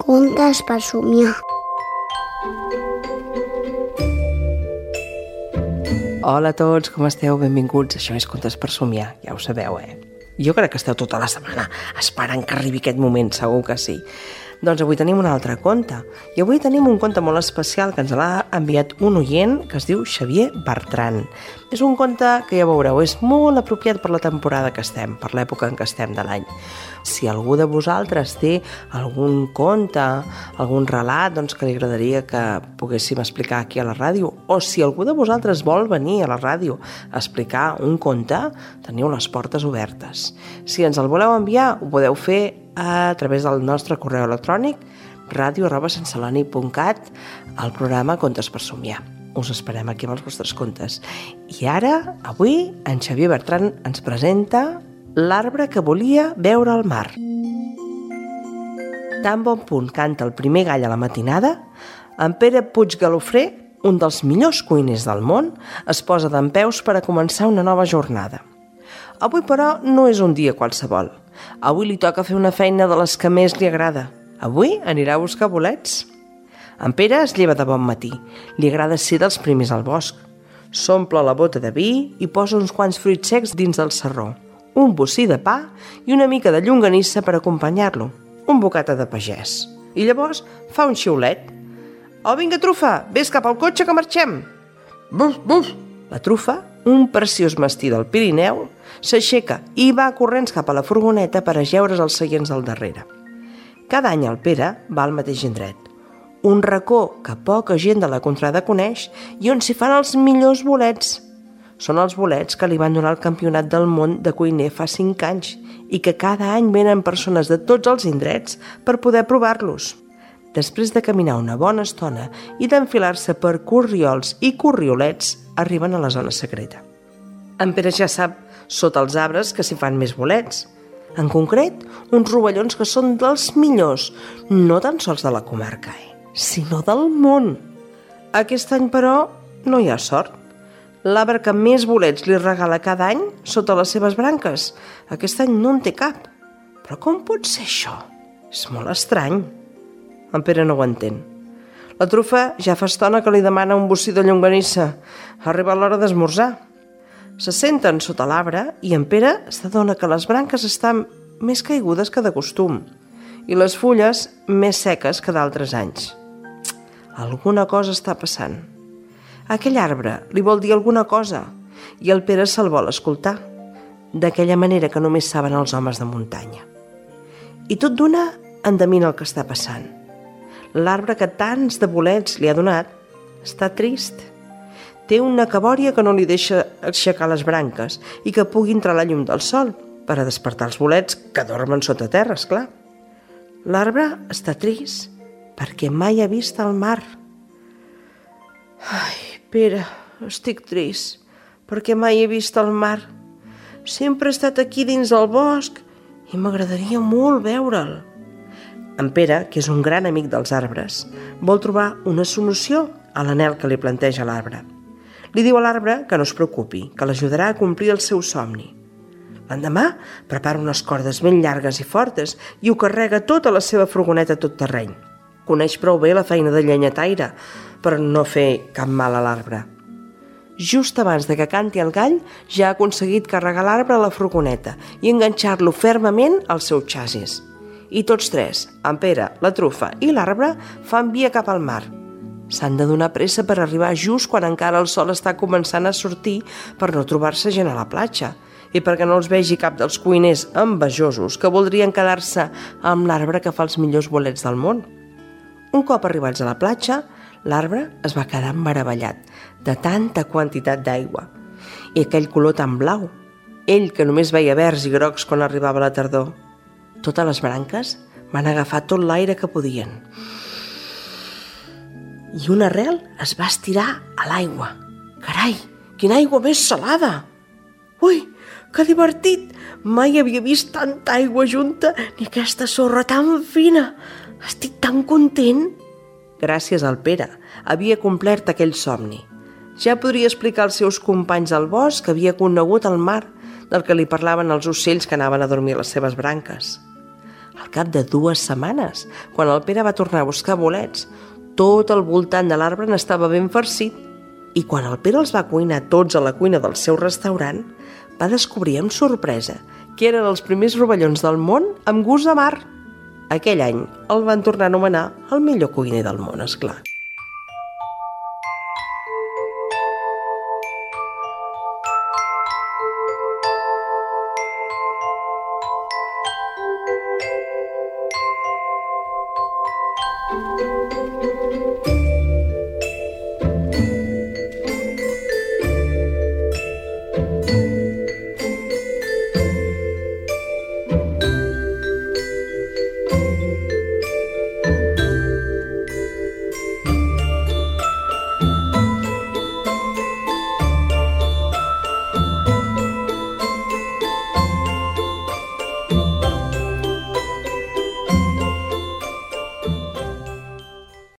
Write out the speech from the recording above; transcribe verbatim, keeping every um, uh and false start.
Contes per somiar. Hola a tots, com esteu? Benvinguts. Això és Contes per somiar, ja ho sabeu, eh? Jo crec que esteu tota la setmana esperant que arribi aquest moment, segur que sí. Doncs avui tenim un altre conte. I avui tenim un conte molt especial que ens l'ha enviat un oient que es diu Xavier Bertran. És un conte que ja veureu, és molt apropiat per la temporada que estem, per l'època en què estem de l'any. Si algú de vosaltres té algun conte, algun relat doncs, que li agradaria que poguéssim explicar aquí a la ràdio, o si algú de vosaltres vol venir a la ràdio a explicar un conte, teniu les portes obertes. Si ens el voleu enviar, ho podeu fer a través del nostre correu electrònic ràdio arroba santceloni punt cat al programa Contes per somiar. Us esperem aquí amb els vostres contes. I ara, avui, en Xavier Bertran ens presenta L'arbre que volia veure el mar. Tan bon punt canta el primer gall a la matinada, en Pere Puig Galofré, un dels millors cuiners del món, es posa dempeus per a començar una nova jornada. Avui, però, no és un dia qualsevol. Avui li toca fer una feina de les que més li agrada. Avui anirà a buscar bolets. En Pere es lleva de bon matí. Li agrada ser dels primers al bosc. S'omple la bota de vi i posa uns quants fruits secs dins del sarró, un bocí de pa i una mica de llonganissa per acompanyar-lo, un bocata de pagès. I llavors fa un xiulet. «Oh, vinga, trufa, vés cap al cotxe que marxem!» «Buf, buf!» La trufa, un preciós mastí del Pirineu, s'aixeca i va corrents cap a la furgoneta per ajeure's als seients del darrere. Cada any el Pere va al mateix indret, un racó que poca gent de la contrada coneix i on s'hi fan els millors bolets. Són els bolets que li van donar el campionat del món de cuiner fa cinc anys i que cada any venen persones de tots els indrets per poder provar-los. Després de caminar una bona estona i d'enfilar-se per corriols i corriolets, arriben a la zona secreta. En Pere ja sap, sota els arbres, que s'hi fan més bolets. En concret, uns rovellons que són dels millors, no tan sols de la comarca, eh? sinó del món. Aquest any, però, no hi ha sort. L'arbre que més bolets li regala cada any sota les seves branques. Aquest any no en té cap. Però com pot ser això? És molt estrany. En Pere no ho entén. La trufa ja fa estona que li demana un bocí de llonganissa. Ha arribat l'hora d'esmorzar. Se senten sota l'arbre i en Pere s'adona que les branques estan més caigudes que de costum i les fulles més seques que d'altres anys. Alguna cosa està passant. Aquell arbre li vol dir alguna cosa i el Pere se'l vol escoltar, d'aquella manera que només saben els homes de muntanya. I tot d'una endevina el que està passant. L'arbre que tants de bolets li ha donat està trist. Té una cabòria que no li deixa aixecar les branques i que pugui entrar la llum del sol per a despertar els bolets que dormen sota terra, esclar. L'arbre està trist perquè mai ha vist el mar. Ai, Pere, estic trist perquè mai he vist el mar. Sempre he estat aquí dins del bosc i m'agradaria molt veure'l. En Pere, que és un gran amic dels arbres, vol trobar una solució a l'anhel que li planteja l'arbre. Li diu a l'arbre que no es preocupi, que l'ajudarà a complir el seu somni. L'endemà prepara unes cordes ben llargues i fortes i ho carrega tot a la seva furgoneta tot terreny. Coneix prou bé la feina de llenyataire per no fer cap mal a l'arbre. Just abans de que canti el gall, ja ha aconseguit carregar l'arbre a la furgoneta i enganxar-lo fermament al seu xassís. I tots tres, en Pere, la trufa i l'arbre, fan via cap al mar. S'han de donar pressa per arribar just quan encara el sol està començant a sortir per no trobar-se gent a la platja i perquè no els vegi cap dels cuiners envejosos que voldrien quedar-se amb l'arbre que fa els millors bolets del món. Un cop arribats a la platja, l'arbre es va quedar meravellat de tanta quantitat d'aigua i aquell color tan blau. Ell, que només veia verds i grocs quan arribava la tardor. Totes les branques van agafar tot l'aire que podien. I una arrel es va estirar a l'aigua. Carai, quina aigua més salada! Ui, que divertit! Mai havia vist tanta aigua junta ni aquesta sorra tan fina. Estic tan content! Gràcies al Pere, havia complert aquell somni. Ja podria explicar als seus companys al bosc que havia conegut el mar, del que li parlaven els ocells que anaven a dormir a les seves branques. Al cap de dues setmanes, quan el Pere va tornar a buscar bolets, tot el voltant de l'arbre n'estava ben farcit. I quan el Pere els va cuinar tots a la cuina del seu restaurant, va descobrir amb sorpresa que eren els primers rovellons del món amb gust de mar. Aquell any el van tornar a anomenar el millor cuiner del món, esclar.